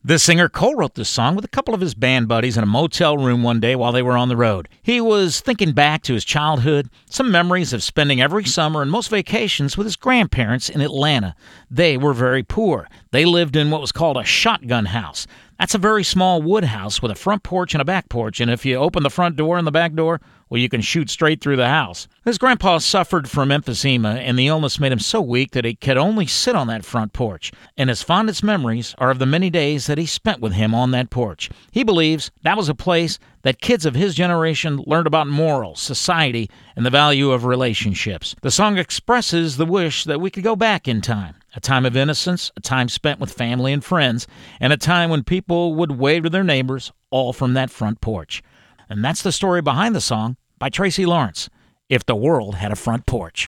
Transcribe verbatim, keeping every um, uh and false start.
The singer co-wrote this song with a couple of his band buddies in a motel room one day while they were on the road. He was thinking back to his childhood, some memories of spending every summer and most vacations with his grandparents in Atlanta. They were very poor. They lived in what was called a shotgun house. That's a very small wood house with a front porch and a back porch, and if you open the front door and the back door, well, you can shoot straight through the house. His grandpa suffered from emphysema, and the illness made him so weak that he could only sit on that front porch, and his fondest memories are of the many days that he spent with him on that porch. He believes that was a place that kids of his generation learned about morals, society, and the value of relationships. The song expresses the wish that we could go back in time. A time of innocence, a time spent with family and friends, and a time when people would wave to their neighbors, all from that front porch. And that's the story behind the song by Tracy Lawrence, If the World Had a Front Porch.